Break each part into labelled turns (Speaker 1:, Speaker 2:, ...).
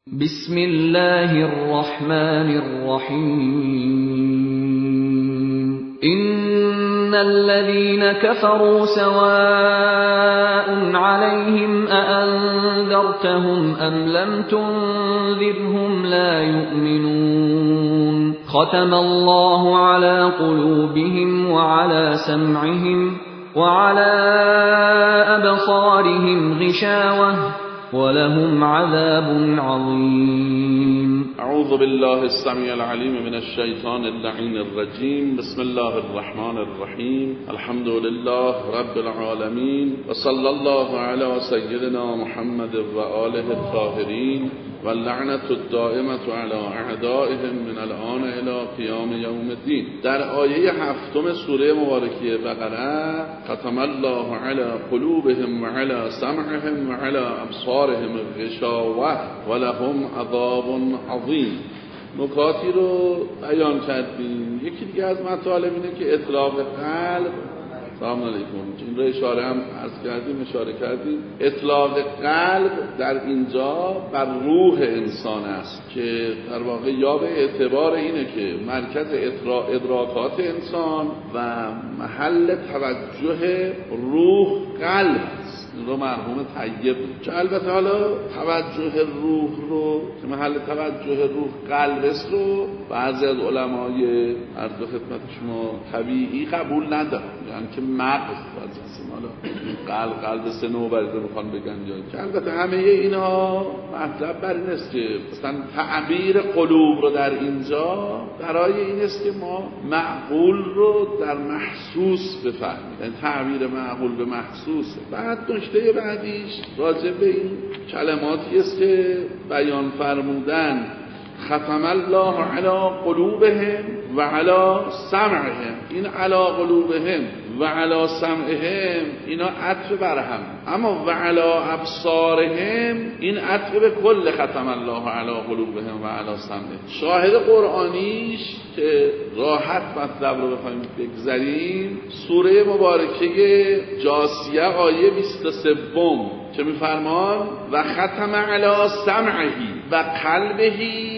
Speaker 1: بسم الله الرحمن الرحيم إن الذين كفروا سواء عليهم أأنذرتهم أم لم تنذرهم لا يؤمنون ختم الله على قلوبهم وعلى سمعهم وعلى أبصارهم غشاوة ولهم عذاب عظيم.
Speaker 2: اعوذ بالله السميع العليم من الشیطان اللعین الرجیم. بسم الله الرحمن الرحیم. الحمد لله رب العالمین و صلی الله علی سیدنا محمد و آله الطاهرین و اللعنة الدائمة علی اعدائهم من الآن الی قیام یوم الدین. در آیه 7 سوره مبارکه بقره ختم الله علی قلوبهم و علی سمعهم و علی ابصارهم غشاوة و لهم عذاب عظیم. نکاتی رو بیان کردیم. یکی دیگه از مطالب اینه که اطلاق قلب، سلام علیکم، این رو اشاره کردیم اطلاق قلب در اینجا بر روح انسان است که در واقع یا به اعتبار اینه که مرکز ادراکات انسان و محل توجه روح قلب است. این رو مرحوم طیب که البته حالا توجه روح رو که محل توجه روح قلب است رو بعضی از علمای عرض خدمت شما طبیعی قبول ندارن، یعنی که مغز قلب سه نوبری رو میخوان بگن جایی که البته همه اینها مطلب بر این است که مثلا تعبیر قلوب رو در اینجا برای این است که ما معقول رو در محسوس بفهمیم، یعنی تعبیر معقول به محسوسه. بعد نکته بعدیش راجع به این کلماتی است که بیان فرمودن ختم الله علی قلوبهم و علی سمعهم. این علی قلوبهم و علی سمعهم اینا عطف بر هم، اما و علی ابصارهم این عطف به کل ختم الله علی قلوبهم و علی سمعهم. شاهد قرآنیش که راحت مطلب رو بخوایم بگذاریم سوره مبارکه جاثیه آیه 23 که میفرمان و ختم علی سمعه و قلبه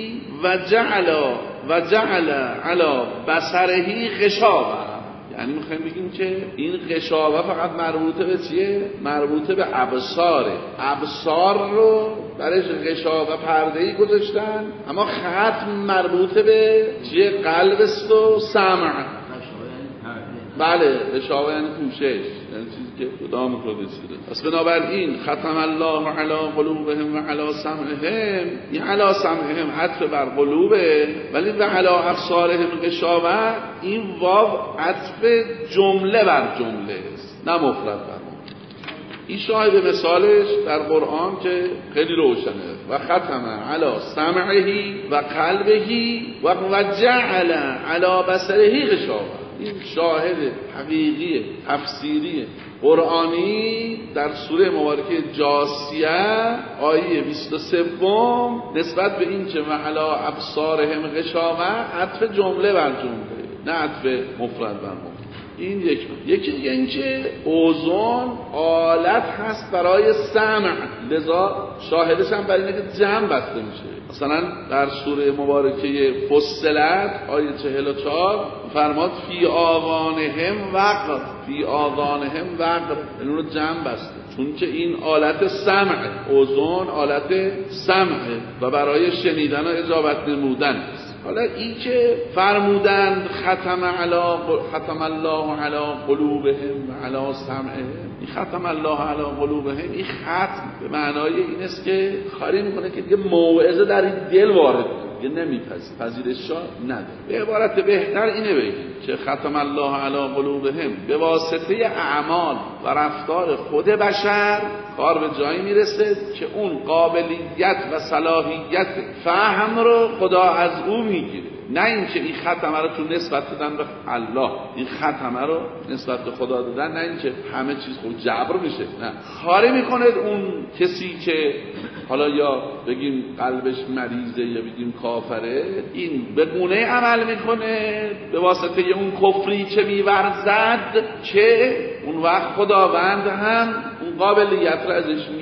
Speaker 2: و جعل علی بصره غشاوة. یعنی میخوایم بگیم که این غشاوة فقط مربوطه به چیه؟ مربوطه به ابصاره. ابصار رو برش غشاوة پرده‌ای گذاشتن، اما ختم مربوطه به چیه؟ قلب است و سمع. بله، غشاوة یعنی پوشش، یعنی چیزی که خدا میخواد بسیده. پس بنابراین ختم الله علی قلوبهم و علی سمعهم، این علی سمعهم عطف بر قلوبه، ولی و علی ابصارهم غشاوة این واو عطف جمله بر جمله است، نه مفرد بر مفرد. این شاهد مثالش در قرآن که خیلی روشنه. و ختم علی سمعه و قلبه و جعل علی بصره غشاوة. این شاهد حقیقی تفسیری قرآنی در سوره مبارکه جاثیه آیه 23 نسبت به این که وعلی ابصارهم غشاوة عطف جمله بر جمله، نه عطف مفرد بر مفرد. این یکی دیگه این که اوزون آلت هست برای سمع، لذا شاهدش هم برای اینه که جمع بسته میشه. مثلا در سوره مبارکه فصلت آیه 44 فرماد فی آذانهم وقر، فی آذانهم وقر، این رو جمع بسته چون که این آلت سمع، اوزون آلت سمع و برای شنیدن و اجابت نمودن است. حالا این که فرمودند ختم الله علی قلوبهم و علی سمعهم، این ختم الله علی قلوبهم این ختم به معنای این است که خالی میکنه که دیگه موعظه در این دل وارد دیگه نمیپذیره، پذیرش نداره. به عبارت بهتر اینه بگیم که ختم الله علی قلوبهم به واسطه اعمال و رفتار خود بشر کار به جایی میرسه که اون قابلیت و صلاحیت فهم رو خدا از او میگیره، نه اینکه این ختمه رو تو نسبت دادن به الله، این ختمه رو نسبت به خدا دادن، نه اینکه همه چیز خود جبر میشه، نه، خاری میکنه اون کسی که حالا یا بگیم قلبش مریضه یا بگیم کافره، این به گونه عمل میکنه به واسطه اون کفری که میورزد که اون وقت خداوند هم اون قابلیت رو ازش میگیره.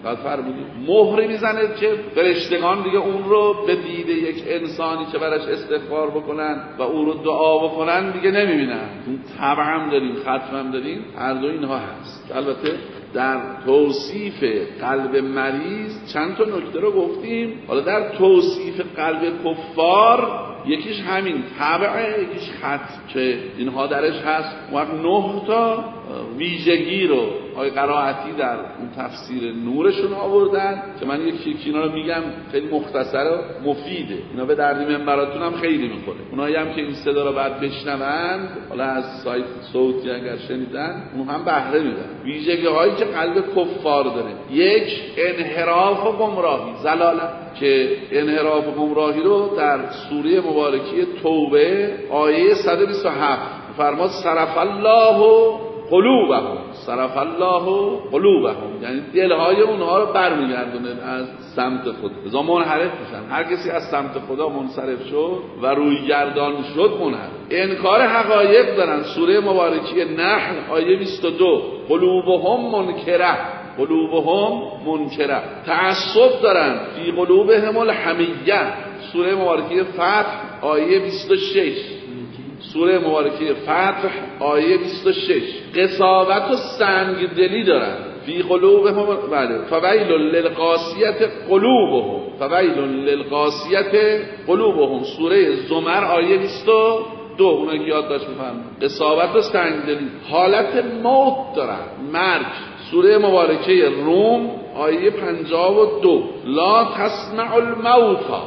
Speaker 2: دقت فرمودید مهری میزنه که فرشتگان دیگه اون رو به دید یک انسانی که براش استغفار بکنن و اون رو دعا بکنن دیگه نمیبینن. اون طبع هم داریم، ختم هم داریم، هر دو اینها هست. البته در توصیف قلب مریض چند تا نکته رو گفتیم. حالا در توصیف قلب کفار یکیش همین طبعه، یکیش خط که اینها درش هست. وقت 9 تا ویژگی رو آقای قرائتی در اون تفسیر نورشون آوردن که من یکی اینا رو میگم، خیلی مختصر و مفیده، اینا به درد منبراتون هم خیلی میخوره. اونایی هم که این صدا رو بعد بشنوند، حالا از سایت صوتی اگر شنیدن، اون هم بهره میبرن. ویژگی هایی که قلب کفار داره: یک، انحراف و گمراهی، ضلالت، که انحراف و گمراهی رو در سوره مبارکی توبه آیه 127 فرماد صرف الله قلوبهم، صرف الله قلوبهم، یعنی دلهای اونها رو برمیگردونه از سمت خود، ازا منحرف میشن. هر کسی از سمت خدا منصرف شد و روی گردان شد منحرف. انکار حقایق دارن. سوره مبارکی نحل آیه 22 قلوبهم منکره، قلوبهم منکره. تعصب دارن. فی قلوبهم الحمیه، سوره مبارکه فتح آیه 26، سوره مبارکه فتح آیه 26. قساوت و سنگدلی دارن. فی قلوبهم، بله، فویل للقاسیة قلوبهم، فویل للقاسیة قلوبهم، سوره زمر آیه 22. اونایی که یاد داشت میفهمن. قساوت و سنگدلی، حالت موت دارن، مرگ، سوره مبارکه روم آیه 52. لا تسمع الموتى،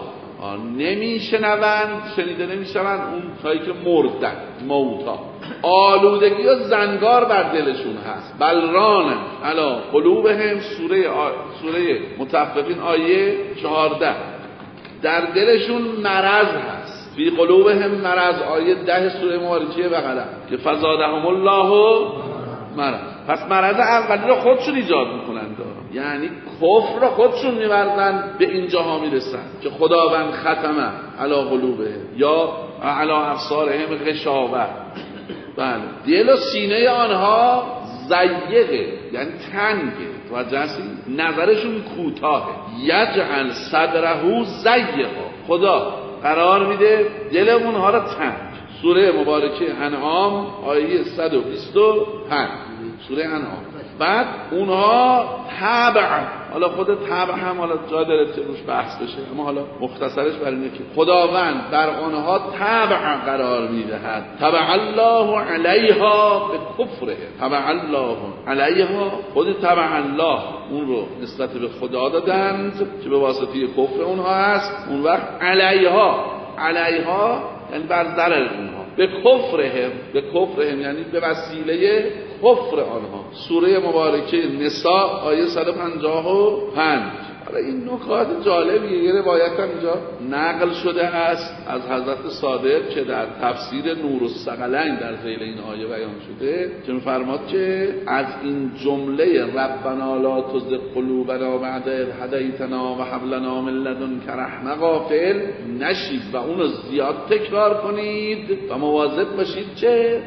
Speaker 2: نمیشنوند، شنیده نمیشوند اون کاری که مردن، موتا. آلودگی و زنگار بر دلشون هست. بلران علی قلوبهم، سوره مطففین آیه 14. در دلشون مرض هست. فی قلوبهم مرض آیه 10 سوره مبارکه بقره که فزادهم الله مرض. پس مرض اولی رو خودشون ایجاد میکنن، یعنی کفر رو خودشون میبردن، به اینجاها میرسن که خداوند ختمه علی قلوبهم یا علی ابصارهم غشاوه. بله، دل و سینه آنها ضیقه، یعنی تنگه، توجه هستید؟ نظرشون کوتاهه. یجعل صدره ضیقا، خدا قرار میده دل اونها رو تنگ. سوره مبارکه انعام آیه 125، سوره انعام. بعد اونها تبع، حالا خود تبع هم حالا جا داره که روش بحث بشه، اما حالا مختصرش برای اینه که خداوند بر آنها تبع قرار میدهد. تبع الله علیها به کفره، تبع الله علیها، خود تبع الله اون رو نسبت به خدا دادند که به واسطه کفر اونها هست. اون وقت علیها، علیها یعنی بر ضرر اونها، به کفرهم، به کفرهم یعنی به وسیله کفر آنها. سوره مبارکه نساء آیه 155. حالا این نکات جالبیه. یه روایت هم اینجا نقل شده است از حضرت صادق که در تفسیر نور الثقلین در ذیل این آیه بیان شده که می‌فرماد که از این جمله ربنا لا تزغ قلوبنا بعد اذ هدیتنا و هب لنا من لدنک رحمه غافل نشید و اون رو زیاد تکرار کنید و مواظب باشید که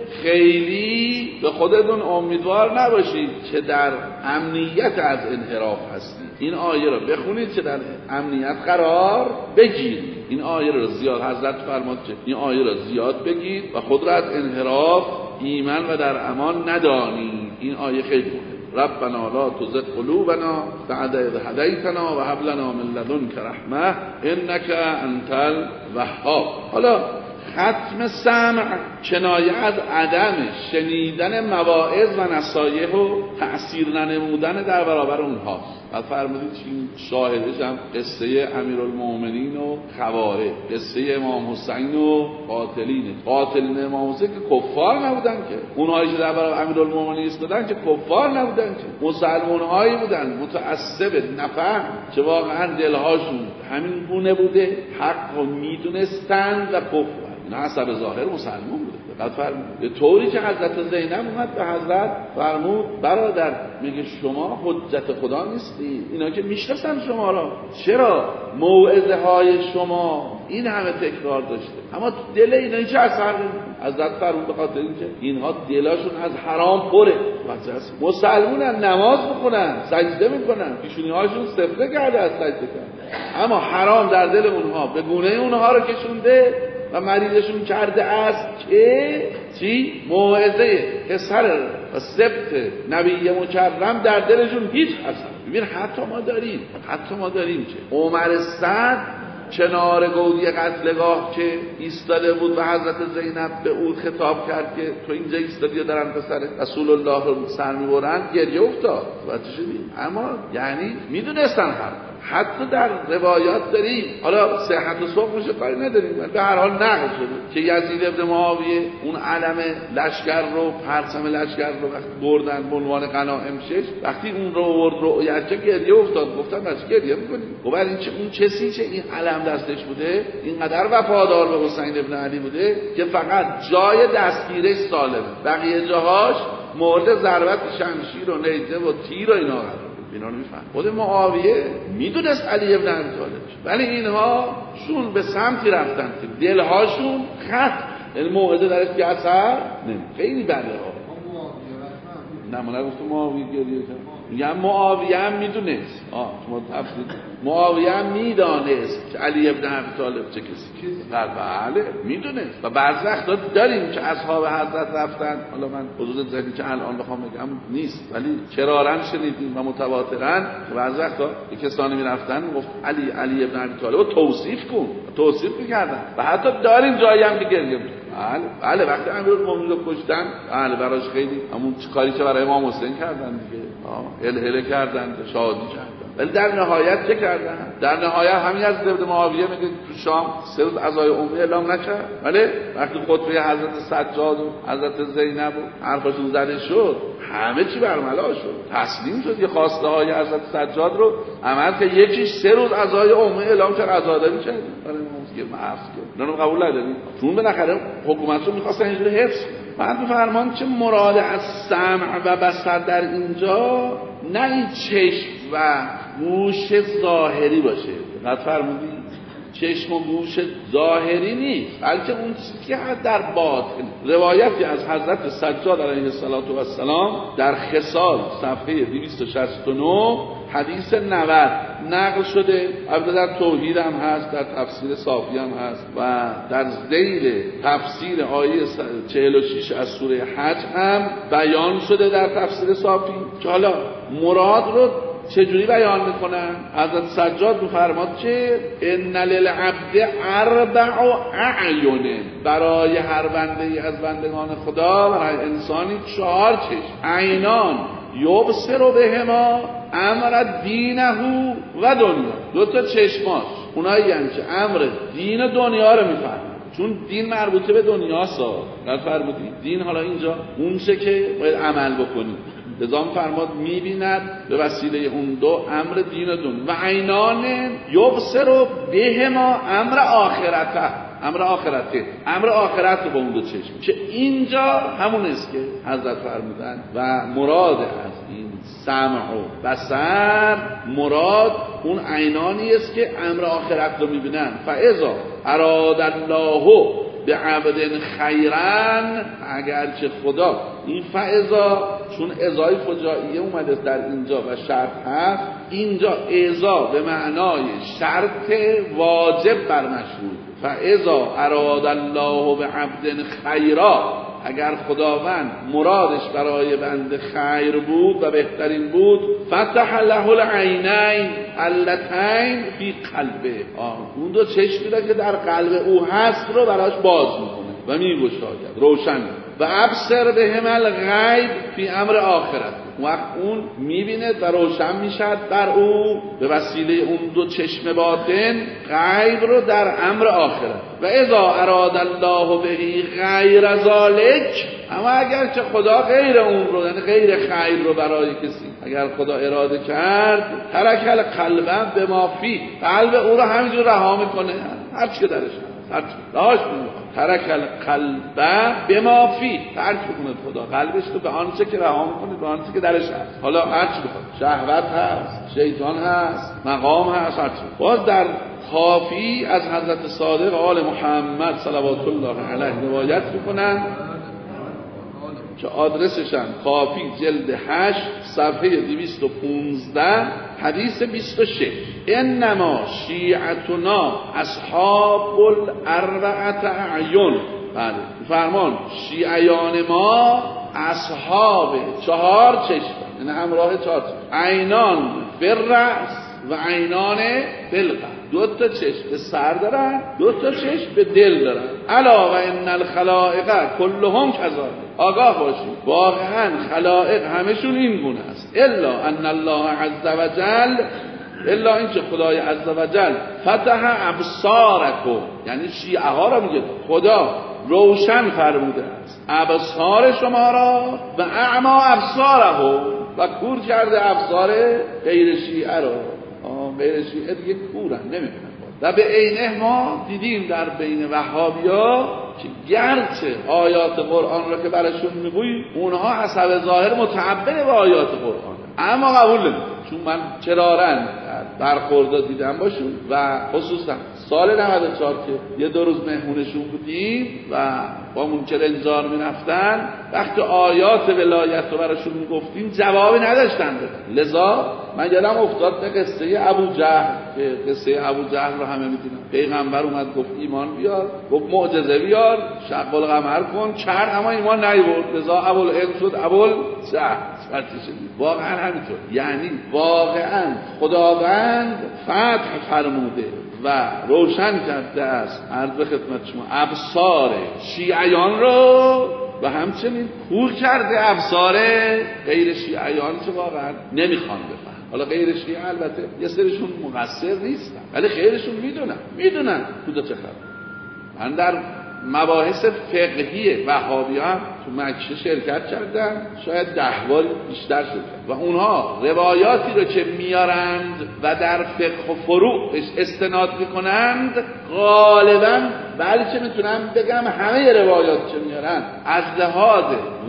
Speaker 2: خیلی به خودتون امیدوار نباشید که در امنیت از انحراف هستید. این آیه رو بخونید که در امنیت قرار بگیرید. این آیه رو زیاد، حضرت فرمود که این آیه رو زیاد بگید و خود را از انحراف ایمن و در امان ندانید. این آیه خیلی مهمه. ربنا لا تزغ قلوبنا بعد اذ هدیتنا و هب لنا من لدنک رحمه انک انت الوهاب. حالا ختم سمع کنایه از عدم شنیدن مواعظ و نصایح و تأثیر ننمودن در برابر اونهاست. و فرمودید این شاهدش هم قصه امیرالمومنین و خوارج، قصه امام حسین و قاتلین. قاتلین امام حسین که کفار نبودن که، اونهایی که در برابر امیرالمومنین ایستادن که کفار نبودن که، مسلمان‌هایی بودن متعصب نفهم که واقعا دلهاشون همین گونه بوده، حق رو میدونستند و کفر. نه حسب ظاهر مسلمان بوده. به طوری که حضرت زینب اومد به حضرت فرمود برادر، میگه شما حجت خدا نیستی، اینا که میشناسن شما را، چرا موعظه های شما این همه تکرار داشته اما دل اینا چه اثر نمیکنه؟ حضرت فرمود به خاطر اینکه اینها دلاشون از حرام پره. مسلمونن، نماز میخونن، سجده میکنن، پیشونی هاشون سفله کرده از سجده کردن، اما حرام در دل اونها به گونه اونها رو کشونده و مریضشون کرده است که چی؟ موعظه پسر و سبت نبی مکرم در دلشون هیچ اثر. ببین حتی ما داریم که عمر سعد کنار گودی قتلگاه که ایستاده بود و حضرت زینب به او خطاب کرد که تو اینجا ایستادی و دارن پسر رسول الله رو سر میبرن، گریه افتاد. وقتی شدیم اما یعنی میدونستن حتی در روایات داریم، حالا صحت و صحب میشه کاری نداریم، به هر حال نقل شده که یزید ابن معاویه اون علم لشکر رو، پرچم لشکر رو وقتی بردن به عنوان غنایم 6، وقتی اون رو آورد رؤیت گریه افتاد. گفتن بچه گریه میکنیم؟ خب این اون کسی که این علم دستش بوده اینقدر وفادار به حسین ابن علی بوده که فقط جای دستگیرش سالمه، بقیه جاهاش مورد ضربت شمشیر و نیزه و تیر و اینا قرار. اینا رو میفهم. خود معاویه میدونست علی ابن ابی طالب، ولی اینها شون به سمتی رفتن که دلهاشون خط، یعنی موعظه درش که اثر نمی. خیلی بده ها. نه من نگفتم معاویه گریه کرد، میگم معاویه هم میدونست. شما تفسیر معاویه هم میدانست که علی ابن ابی طالب چه کسی. بله میدونست. و بعضی وقتا داریم که اصحاب حضرت رفتن، حالا من حضور ذهنی که الان بخوام بگم نیست، ولی کرارن شنیدیم و متواترن بعضی وقتا کسانی میرفتن گفت علی ابن ابی طالب رو توصیف میکردن و حتی داریم جایی هم که گریه میکنن. بله وقتی امیرالمومنین رو کشتن، بله براش خیلی همون کاری که برای امام حسین کردن دیگه، هله کردن، شادی کردن. ولی در نهایت چه کردن؟ در نهایت همین از ابن معاویه میگه تو شام 3 روز عزای عمره اعلام نکرد، ولی وقتی خطبه حضرت سجاد و حضرت زینب و حرفاشون زده شد، همه چی برملا شد، تسلیم شد. یه خواسته های حضرت سجاد رو عمل که یکیش 3 روز عزای عمره اعلام کرد، عزاداری کرد. برای که معاف کرد، اونم قبول نداریم، چون بالاخره حکومت رو می‌خواستن اینجوری حفظ. بعد بفرمان چه مراد از سمع و بصر در اینجا، نه این چشم و گوش ظاهری باشه. دقت فرمودید؟ چشم و گوش ظاهری نیست، بلکه اون چیزی که در باطن. روایتی از حضرت سجاد علیه السلام در خصال صفحه 269 حدیث 90 نقل شده، البته در توحید هم هست، در تفسیر صافی هم هست و در ذیل تفسیر آیه 46 از سوره حج هم بیان شده در تفسیر صافی که حالا مراد رو چجوری بیان میکنن. حضرت سجاد میفرماد که ان للعبد 4 اعین، برای هر بنده از بندگان خدا، برای انسانی 4 چشم. عینان یبصر بهما امر دینه و دنیا، 2 تا چشماش اونایی هستند که امر دین و دنیا رو میفهمن، چون دین مربوطه به دنیاست. در فرمودی دین حالا اینجا اون چه که باید عمل بکنی، لذا فرماد میبیند به وسیله اون 2 امر دین و دنیا. و عینان یبصر بهما امر آخرته، امر آخرت رو با اون 2 چشم، که اینجا همون است که حضرت فرمودن و مراد از این سمع و بصر، مراد اون عینانی است که امر آخرت رو میبینن. فاذا اراد الله به عبد خیرن، اگرچه خدا، این فاذا چون ازای فجائیه اومده در اینجا و شرط هست، اینجا ازا به معنای شرط واجب بر مشروط. فاذا اراد الله به عبد خیرا، اگر خداوند مرادش برای بنده خیر بود و بهترین بود، فتح له العینین اللتین فی قلبه، اون 2 چشمی که در قلب او هست رو براش باز میکنه و میگشاید، روشن. و ابصر بهم الغیب فی امر آخرت، وقت اون میبیند و روشن میشد بر او به وسیله اون 2 چشم باطن غیب رو در امر آخرت. و اذا اراد الله به غیر ذالک، اما اگر که خدا غیر اون رو، یعنی غیر خیر رو برای کسی اگر خدا اراده کرد، ترک القلب به ما فی، قلب او رو همینجور رها میکنه، هر چی که درش هست، هر چی راهش میکنه. ترک القلب بما فی، ترک بکنه خدا قلبش رو به آنچه که رها میکنه، به آنچه که درش هست. حالا هر چی بخواد، شهوت هست، شیطان هست، مقام هست، هر چی. باز در کافی از حضرت صادق آل محمد صلوات الله علیه روایت میکنن که آدرسشن کافی جلد 8 صفحه 215 حدیث 26. انما شیعتنا اصحاب الاربعه اعین. بله فرمان شیعیان ما اصحاب 4 چشم، یعنی همراه 4 چشم، عینان بالرأس و عینان بالقلب. 2 تا چشم به سر دارن، 2 تا چشم به دل دارن. الا و ان الخلائق کلهم کذالک. آگاه باشید واقعا خلائق همشون این گونه است. الا ان الله عز وجل، الا اینکه خدای عز وجل فتح ابصارکم، یعنی شیعه ها را میگه خدا روشن فرموده است ابصار شما را و اعما ابصارهم، و کور کرده ابصار غیر شیعه را. غیر شیعه دیگه کورن، نمیبینن. و به عینه ما دیدیم در بین وهابیا که گرچه آیات قرآن را که براشون میگوییم اونها حسب ظاهر متعبد به آیات قرآن، اما قبول نمیکنن. چون من چرارن برخورد دیدم باشون و خصوصا سال 94 که یه 2 روز مهمونشون بودیم و با منکر انذار میرفتن، وقتی آیات ولایت رو براشون میگفتیم جوابی نداشتن بدن. لذا من یادم افتاد به قصه ابوجهل، که قصه ابوجهل رو همه میدونن. پیغمبر اومد گفت ایمان بیار، گفت معجزه بیار، شق القمر کن، کرد اما ایمان نیاورد. لذا ابوالعلم شد ابوالجهل. واقعا همینطور، یعنی واقعا خداوند فتح فرموده و روشن کرده است عرض به خدمت شما ابصار شیعیان رو و همچنین کور کرده ابصار غیر شیعیان که واقعا نمیخوان بفهم. حالا غیر شیعه البته یه سرشون مقصر نیستن، ولی خیرشون میدونن کجا چه خبر. من در مباحث فقهی وهابیان تو مکه شرکت کردن، شاید 10 بار بیشتر شده و اونها روایاتی رو که میارند و در فقه و فروع استناد میکنند غالبا، بلکه میتونم بگم همه روایات که میارن از لحاظ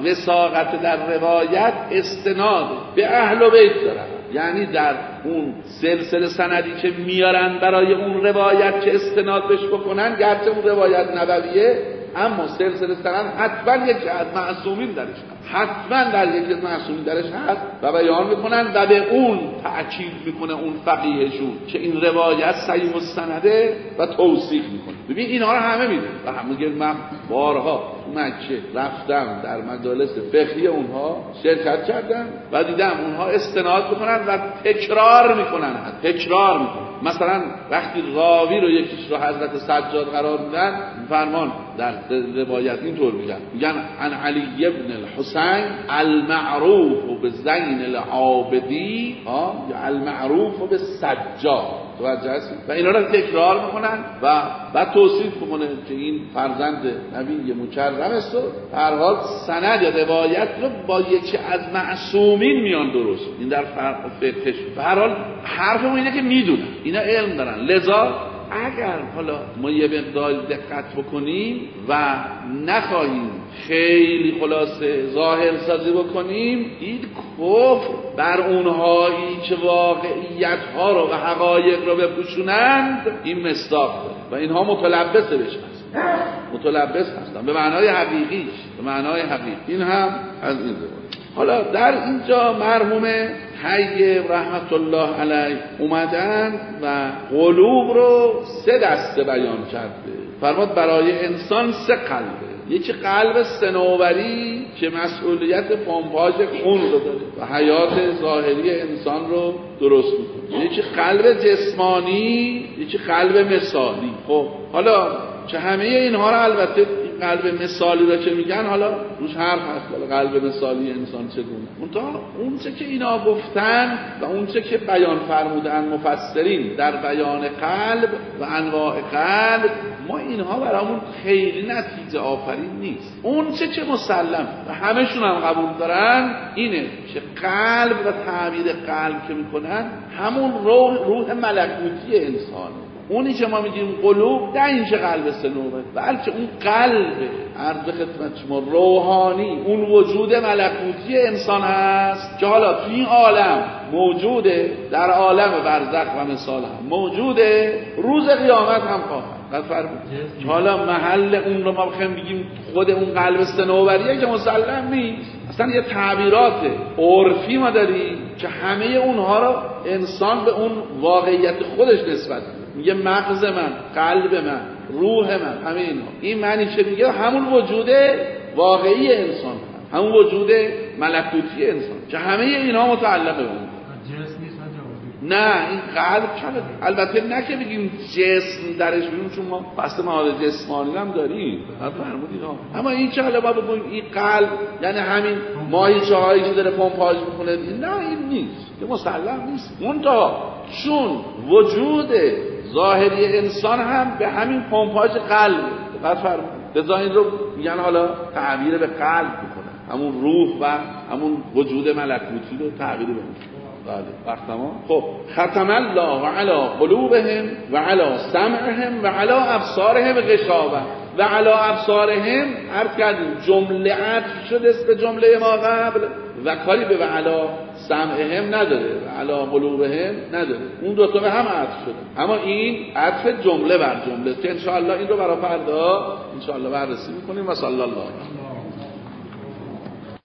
Speaker 2: وثاقت در روایت استناد به اهل بیت دارن. یعنی در اون سلسله سندی که میارن برای اون روایت که استناد بهش بکنن، گرچه اون روایت نبویه اما سلسله سند حتما یکی از معصومین درش هست، حتما در یکی از معصومین درش هست و بیان میکنن و به اون تأکید میکنه اون فقیهشون که این روایت صحیح السنده و توثیق میکنه. ببین اینها رو همه میدونن و همه من بارها مکه رفتم در مجالس فقهی اونها شرکت کردم و دیدم اونها استناد میکنن و تکرار میکنن. مثلا وقتی راوی رو یکیش رو حضرت سجاد قرار میدن، فرمان در روایت اینطور میگن عن علی ابن الحسین المعروف بزین العابدی، یا المعروف بسجاد. و اینا رو تکرار میکنن و بعد توصیف میکنه که این فرزند نبی مکرم است و هر حال سند یا روایت رو با یکی از معصومین میان درست. این در فقهش. به هر حال حرفم اینه که میدونن، اینا علم دارن. لذا اگر حالا ما یه مقدار دقت بکنیم و نخواهیم خیلی خلاصه ظاهر سازی بکنیم، این کفر بر اونهایی که واقعیت ها رو و حقایق رو بپوشونند این مصداق داره و اینها متلبس هستن به معنای حقیقیش، به معنای حقیقی. این هم از این زبان. حالا در اینجا مرحوم حی رحمت الله علیه اومدن و قلوب رو 3 دسته بیان کرده. فرمود برای انسان 3 قلبه. یکی قلب صنوبری که مسئولیت پمپاژ خون رو داره و حیات ظاهری انسان رو درست میکنه. یکی قلب جسمانی، یکی قلب مثالی. خب حالا که همه اینها رو البته قلب مثالی را که میگن حالا روش حرف هست، قلب مثالی انسان چگونه. اون چه که اینا گفتن و اون چه که بیان فرمودن مفسرین در بیان قلب و انواع قلب، ما اینها برامون خیلی نتیجه آفرین نیست. اون چه که مسلم و همشون هم قبول دارن اینه که قلب و تعبیر قلب که میکنن همون روح ملکوتی انسانه. اونی که ما میگیم قلوب نه این که قلب صنوبه، بلکه اون قلب عرض خدمت شما روحانی، اون وجود ملکوتی انسان هست که حالا تو این عالم موجوده، در عالم برزخ و مثال هم موجوده، روز قیامت هم خواهد. حالا محل اون رو ما بخوایم بگیم خود اون قلب صنوبریه که مسلم نیست، اصلا یه تعبیرات عرفی ما داریم که همه اونها رو انسان به اون واقعیت خودش نسبت میگه. مغز من، قلب من، روح من، همه اینا، این معنی چه میگه؟ همون وجود واقعی انسان هست، همون وجود ملکوتی انسان که همه اینا متعلق به اون. نه این قلب چند، البته نه که بگیم جسم درش بگیم، چون ما بسته مواد جسمانی هم داریم فرمودید، اما این چه حالا ما بگیم این قلب یعنی همین ماهیچه هایی که داره پمپاژ میکنه، نه این نیست، که مسلم نیست. منتها چون وجود ظاهری انسان هم به همین پمپاژ قلب فرمودید، لذا این رو میگن حالا تعبیر به قلب میکنه، همون روح و همون وجود ملکوتی رو تعبیر به اون. بله وقت تمام. خب ختم الله علی قلوبهم و علی سمعهم و علی ابصارهم غشاوه و علی ابصارهم عرض کردیم جمله عطف شده به جمله ما قبل و کاری به و علی سمعهم نداره و علی قلوبهم نداره، اون دو تا به هم عطف شده، اما این عطف جمله بر جمله که ان شاء الله این رو برای فردا ان شاء الله بررسی می‌کنیم. و صلی الله علیه